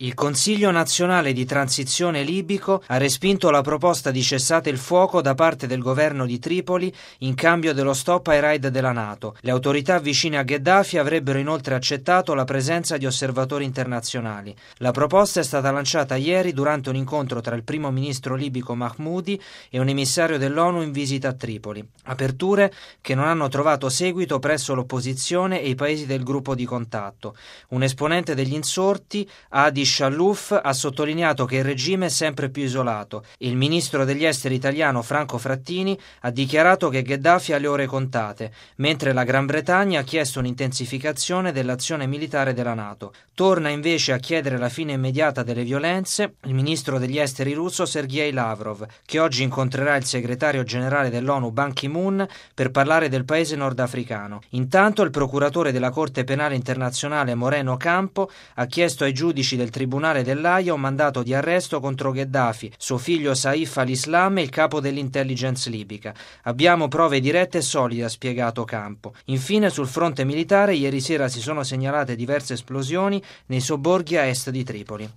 Il Consiglio nazionale di transizione libico ha respinto la proposta di cessate il fuoco da parte del governo di Tripoli in cambio dello stop ai raid della NATO. Le autorità vicine a Gheddafi avrebbero inoltre accettato la presenza di osservatori internazionali. La proposta è stata lanciata ieri durante un incontro tra il primo ministro libico Mahmoudi e un emissario dell'ONU in visita a Tripoli. Aperture che non hanno trovato seguito presso l'opposizione e i paesi del gruppo di contatto. Un esponente degli insorti, Adi Shallouf, ha sottolineato che il regime è sempre più isolato. Il ministro degli esteri italiano Franco Frattini ha dichiarato che Gheddafi ha le ore contate, mentre la Gran Bretagna ha chiesto un'intensificazione dell'azione militare della NATO. Torna invece a chiedere la fine immediata delle violenze il ministro degli esteri russo Sergei Lavrov, che oggi incontrerà il segretario generale dell'ONU Ban Ki-moon per parlare del paese nordafricano. Intanto il procuratore della Corte Penale Internazionale Moreno Ocampo ha chiesto ai giudici del Tribunale dell'Aia un mandato di arresto contro Gheddafi, suo figlio Saif al-Islam e il capo dell'intelligence libica. Abbiamo prove dirette e solide, ha spiegato Ocampo. Infine, sul fronte militare, ieri sera si sono segnalate diverse esplosioni nei sobborghi a est di Tripoli.